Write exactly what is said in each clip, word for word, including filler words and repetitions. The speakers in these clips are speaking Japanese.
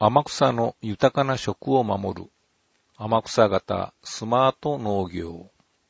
天草の豊かな食を守る天草型スマート農業。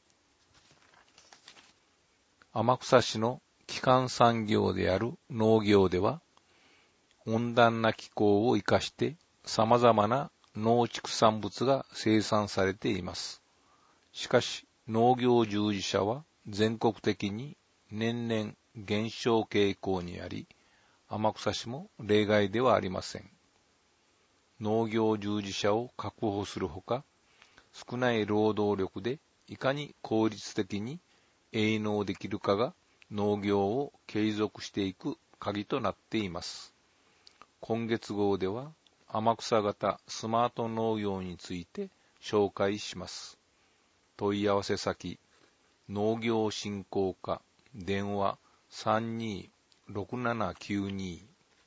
天草市の基幹産業である農業では、温暖な気候を生かして様々な農畜産物が生産されています。しかし、農業従事者は全国的に年々減少傾向にあり、天草市も例外ではありません。農業従事者を確保するほか、少ない労働力でいかに効率的に営農できるかが農業を継続していく鍵となっています。今月号では天草型スマート農業について紹介します。問い合わせ先、農業振興課、電話 さんにーろくななきゅうに。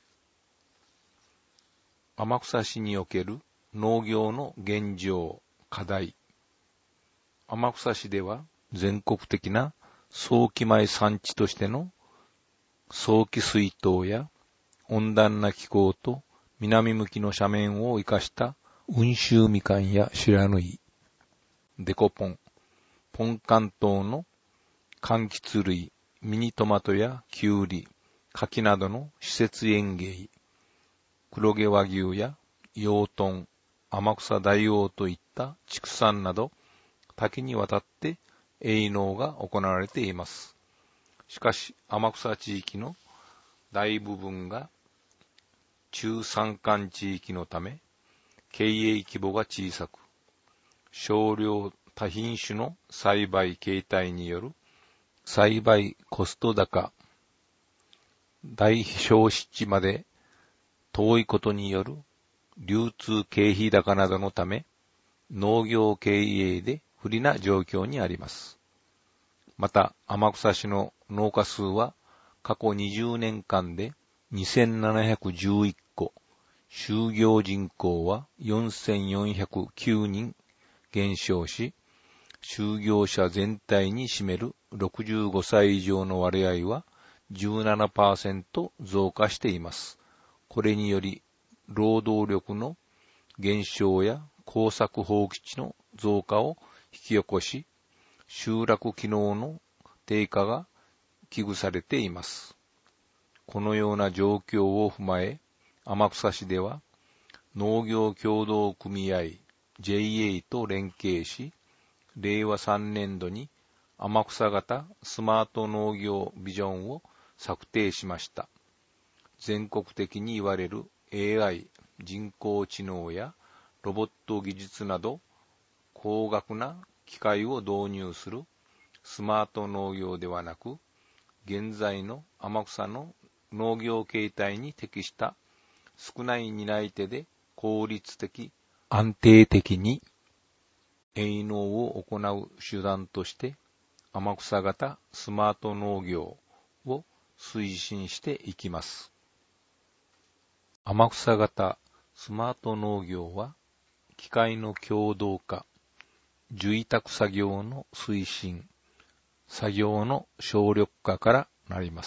天草市における農業の現状、課題。天草市では全国的な早期米産地としての早期水稲や温暖な気候と南向きの斜面を生かした温州みかんや白縫い、デコポン、ポンカン等の柑橘類、ミニトマトやキュウリ、柿などの施設園芸、黒毛和牛や養豚、天草大王といった畜産など多岐にわたって営農が行われています。しかし、天草地域の大部分が中山間地域のため、経営規模が小さく、少量多品種の栽培形態による栽培コスト高、大消費地まで遠いことによる流通経費高などのため、農業経営で不利な状況にあります。また、天草市の農家数は過去にじゅうねんかんでにせんななひゃくじゅういっこ、就業人口はよんせんよんひゃくきゅうにん減少し、就業者全体に占めるろくじゅうごさい以上の割合は じゅうななパーセント 増加しています。これにより、労働力の減少や耕作放棄地の増加を引き起こし、集落機能の低下が危惧されています。このような状況を踏まえ、天草市では農業協同組合 ジェイエー と連携し、れいわさんねんどに天草型スマート農業ビジョンを策定しました。全国的に言われる エーアイ、人工知能やロボット技術など高額な機械を導入するスマート農業ではなく、現在の天草の農業形態に適した少ない担い手で効率的、安定的に営農を行う手段として、天草型スマート農業を推進していきます。天草型スマート農業は、機械の共同化、受委託作業の推進、作業の省力化からなります。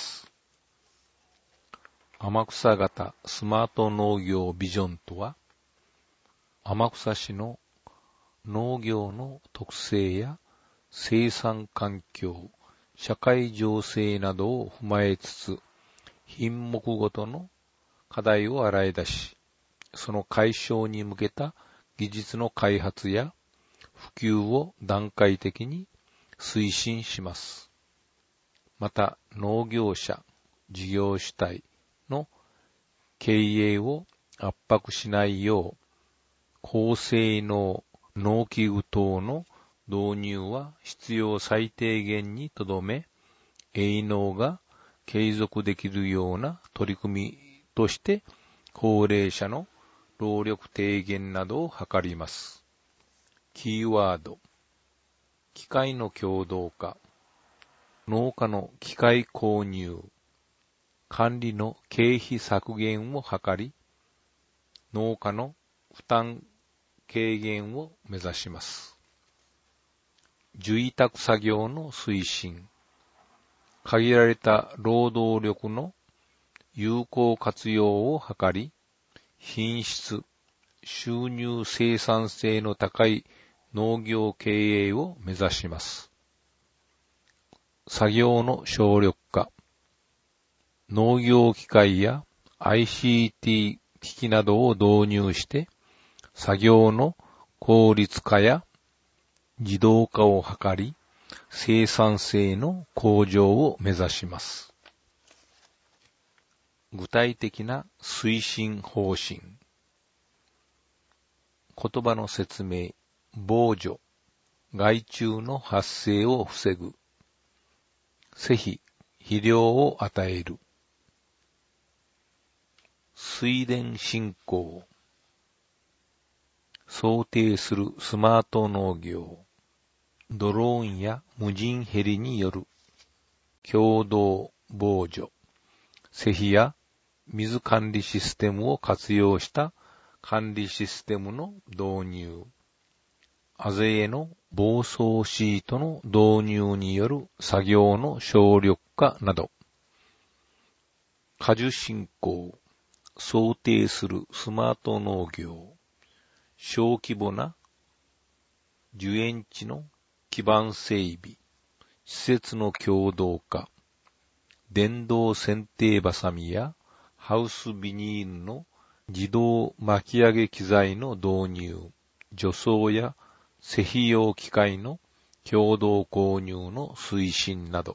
天草型スマート農業ビジョンとは、天草市の農業の特性や生産環境、社会情勢などを踏まえつつ、品目ごとの課題を洗い出し、その解消に向けた技術の開発や普及を段階的に推進します。また、農業者、事業主体の経営を圧迫しないよう、高性能農機具等の導入は必要最低限にとどめ、営農が継続できるような取り組みとして、高齢者の労力低減などを図ります。キーワード、機械の共同化、農家の機械購入、管理の経費削減を図り、農家の負担軽減を目指します。受委託作業の推進、限られた労働力の有効活用を図り、 品質、収入生産性の高い農業経営を目指します。作業の省力化、農業機械や アイシーティー 機器などを導入して、作業の効率化や自動化を図り、生産性の向上を目指します。具体的な推進方針。言葉の説明、防除、害虫の発生を防ぐ。施肥、肥料を与える。水田振興。想定するスマート農業。ドローンや無人ヘリによる共同防除。施肥や水管理システムを活用した管理システムの導入。あぜへの防草シートの導入による作業の省力化など。果樹振興。想定するスマート農業。小規模な樹園地の基盤整備。施設の共同化。電動剪定バサミやハウスビニールの自動巻き上げ機材の導入。除草や施肥用機械の共同購入の推進など。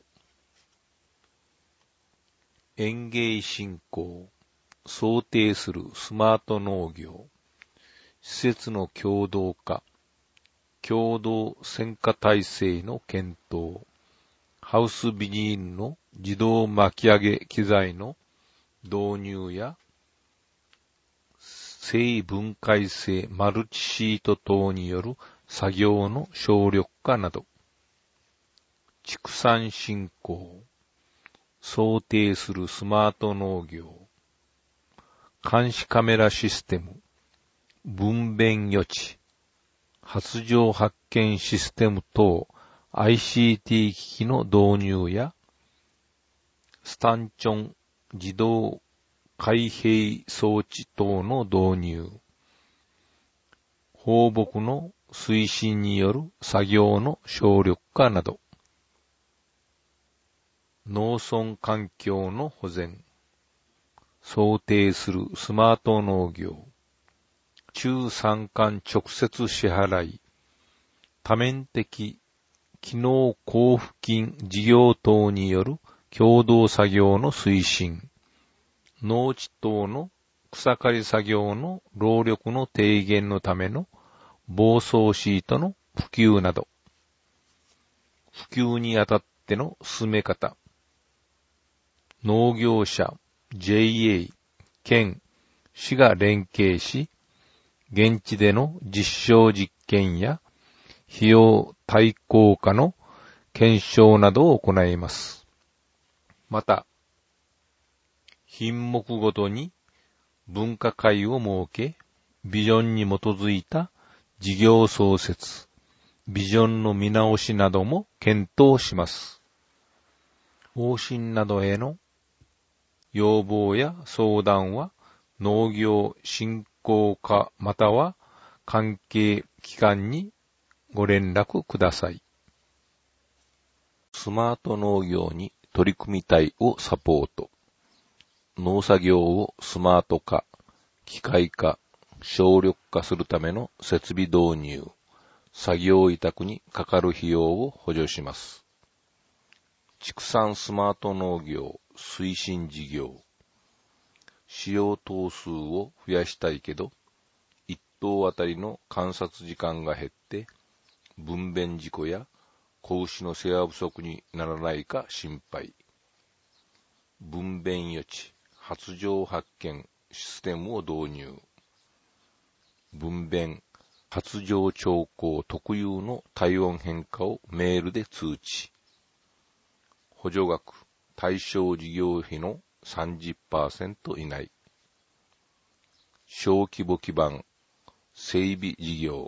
園芸振興。想定するスマート農業。施設の共同化。共同選果体制の検討。ハウスビニールの自動巻き上げ機材の導入や、生分解性マルチシート等による作業の省力化など。畜産振興。想定するスマート農業。監視カメラシステム。分娩予知。発情発見システム等 アイシーティー 機器の導入や、スタンチョン自動開閉装置等の導入。放牧の推進による作業の省力化など。農村環境の保全。想定するスマート農業。中山間直接支払い。多面的機能交付金事業等による共同作業の推進。農地等の草刈り作業の労力の低減のための防草シートの普及など。普及にあたっての進め方。農業者、ジェイエー、県、市が連携し、現地での実証実験や費用対効果の検証などを行います。また、品目ごとに分科会を設け、ビジョンに基づいた事業創設、ビジョンの見直しなども検討します。方針などへの要望や相談は農業振興課または関係機関にご連絡ください。スマート農業に取り組みたいをサポート。農作業をスマート化、機械化、省力化するための設備導入、作業委託にかかる費用を補助します。畜産スマート農業推進事業。使用頭数を増やしたいけど、一頭あたりの観察時間が減って、分娩事故や子牛の世話不足にならないか心配。分娩予知、発情発見システムを導入。分娩、発情兆候特有の体温変化をメールで通知。補助額、対象事業費の さんじゅっパーセント 以内。小規模基盤、整備事業。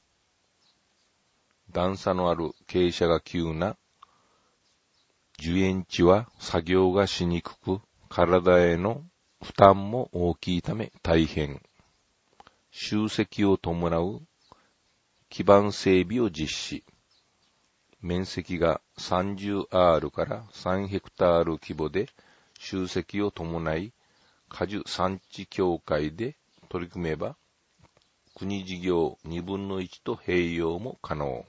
段差のある傾斜が急な樹園地は作業がしにくく、体への負担も大きいため大変。集積を伴う基盤整備を実施。面積が さんじゅうアール からさんヘクタール規模で集積を伴い、果樹産地協会で取り組めば、国事業にぶんのいちと併用も可能。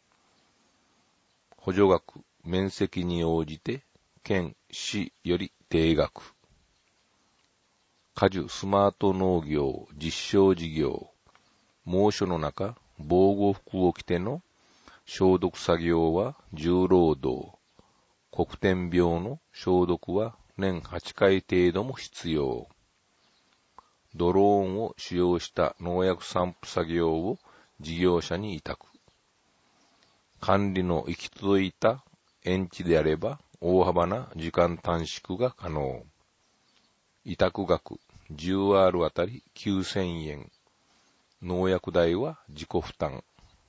補助額、面積に応じて、県、市より定額。果樹スマート農業実証事業。猛暑の中、防護服を着ての消毒作業は重労働。黒点病の消毒は年はちかい程度も必要。ドローンを使用した農薬散布作業を事業者に委託。管理の行き届いた園地であれば大幅な時間短縮が可能。委託額 じゅうアール あたりきゅうせんえん。農薬代は自己負担。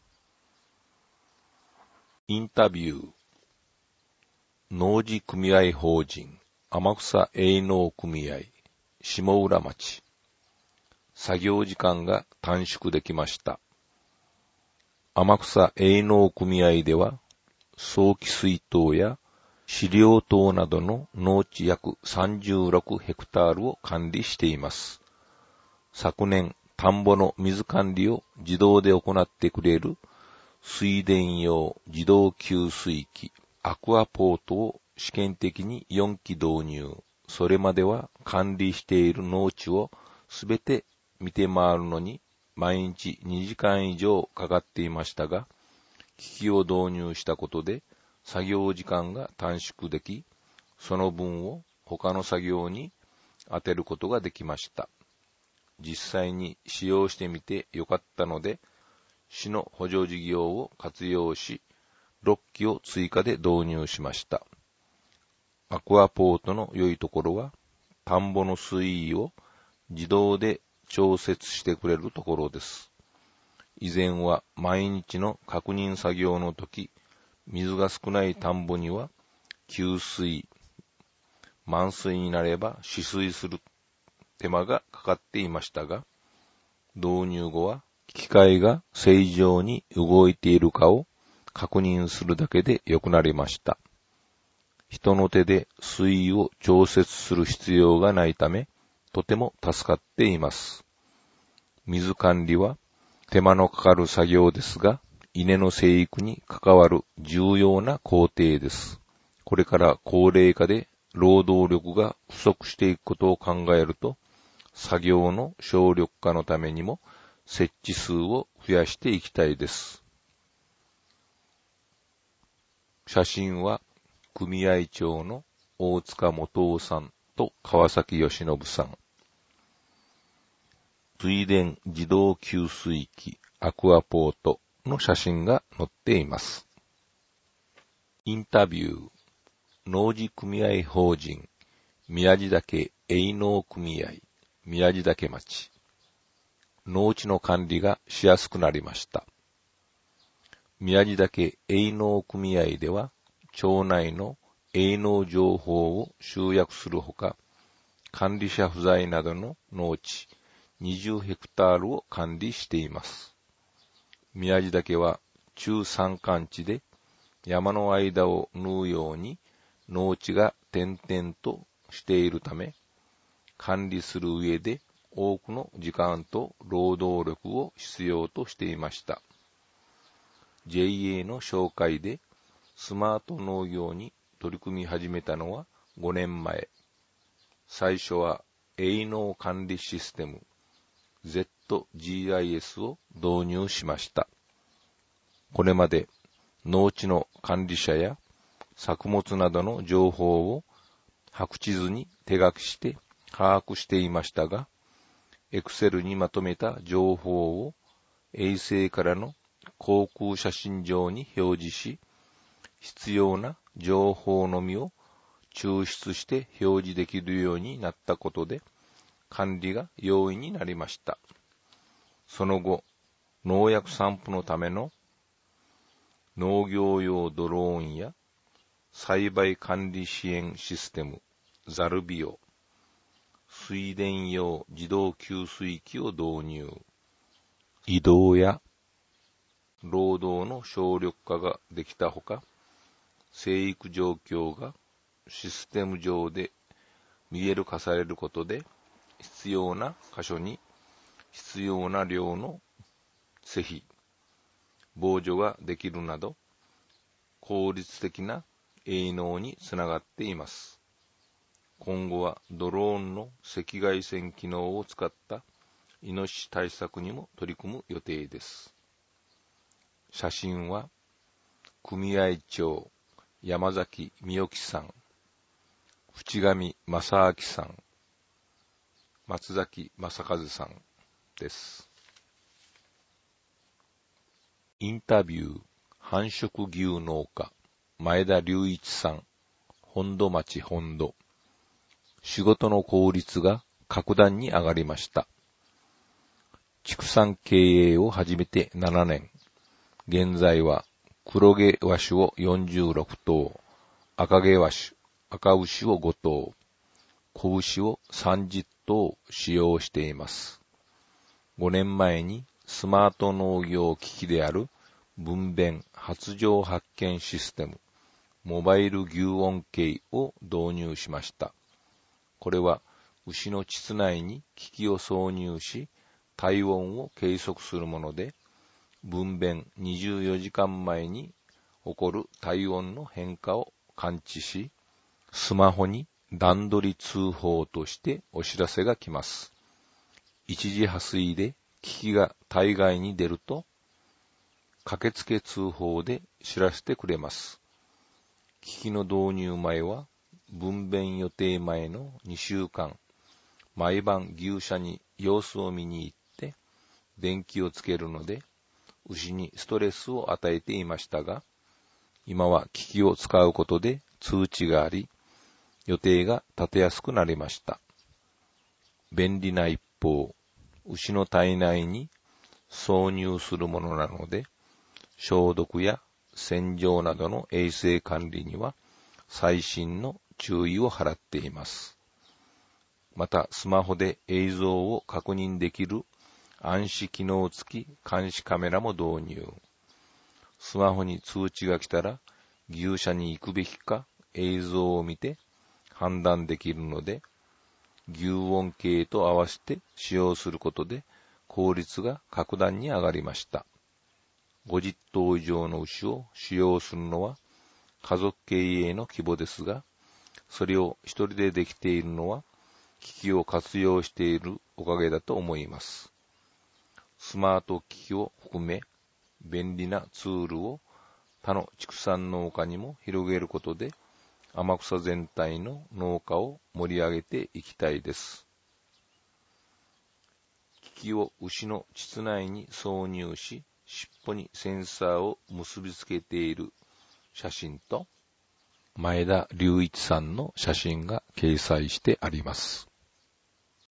インタビュー。農事組合法人天草営農組合下浦町。作業時間が短縮できました。天草営農組合では、早期水筒や飼料等などの農地約さんじゅうろくヘクタールを管理しています。昨年、田んぼの水管理を自動で行ってくれる水田用自動給水器アクアポートを試験的によんき導入。それまでは管理している農地をすべて見て回るのに毎日にじかん以上かかっていましたが、機器を導入したことで作業時間が短縮でき、その分を他の作業に当てることができました。実際に使用してみてよかったので、市の補助事業を活用し、ろっきを追加で導入しました。アクアポートの良いところは、田んぼの水位を自動で調節してくれるところです。以前は毎日の確認作業の時、水が少ない田んぼには給水、満水になれば止水する手間がかかっていましたが、導入後は機械が正常に動いているかを確認するだけで良くなりました。人の手で水位を調節する必要がないため、とても助かっています。水管理は手間のかかる作業ですが、稲の生育に関わる重要な工程です。これから高齢化で労働力が不足していくことを考えると、作業の省力化のためにも設置数を増やしていきたいです。写真は組合長の大塚元夫さんと川崎義信さん。水田自動給水器アクアポートの写真が載っています。インタビュー。農事組合法人宮地岳営農組合宮地岳町。農地の管理がしやすくなりました。宮地岳営農組合では、町内の営農情報を集約するほか、管理者不在などの農地にじゅうヘクタールを管理しています。宮地岳は中山間地で山の間を縫うように農地が点々としているため、管理する上で多くの時間と労働力を必要としていました。ジェイエー の紹介でスマート農業に取り組み始めたのはごねんまえ。最初は営農管理システム ゼットジーアイエス を導入しました。これまで農地の管理者や作物などの情報を白地図に手書きして把握していましたが、Excel にまとめた情報を衛星からの航空写真上に表示し、必要な情報のみを抽出して表示できるようになったことで、管理が容易になりました。その後、農薬散布のための農業用ドローンや栽培管理支援システムザルビオ、 水田用自動給水機を導入。移動や労働の省力化ができたほか、生育状況がシステム上で見える化されることで、必要な箇所に必要な量の施肥、防除ができるなど、効率的な営農につながっています。今後はドローンの赤外線機能を使ったイノシシ対策にも取り組む予定です。写真は組合長山崎美代樹さん、淵上正明さん、松崎正和さんです。インタビュー、繁殖牛農家前田隆一さん、本土町本土。仕事の効率が格段に上がりました。畜産経営を始めてななねん。現在は黒毛和種をよんじゅうろくとう、赤毛和種、赤牛をごとう、子牛をさんじゅっとう使用しています。ごねんまえにスマート農業機器である分娩発情発見システム、モバイル牛音計を導入しました。これは牛の膣内に機器を挿入し、体温を計測するもので、分娩にじゅうよじかんまえに起こる体温の変化を感知し、スマホに段取り通報としてお知らせが来ます。一時破水で機器が体外に出ると、駆けつけ通報で知らせてくれます。機器の導入前は、分娩予定前のにしゅうかん、毎晩牛舎に様子を見に行って、電気をつけるので、牛にストレスを与えていましたが、今は機器を使うことで通知があり、予定が立てやすくなりました。便利な一方、牛の体内に挿入するものなので、消毒や洗浄などの衛生管理には細心の注意を払っています。また、スマホで映像を確認できる暗視機能付き監視カメラも導入。スマホに通知が来たら、牛舎に行くべきか映像を見て判断できるので、牛音計と合わせて使用することで効率が格段に上がりました。ごじゅっとう以上の牛を使用するのは家族経営の規模ですが、それを一人でできているのは機器を活用しているおかげだと思います。スマート機器を含め便利なツールを他の畜産農家にも広げることで天草全体の農家を盛り上げていきたいです。機器を牛の膣内に挿入し、尻尾にセンサーを結びつけている写真と、前田隆一さんの写真が掲載してあります。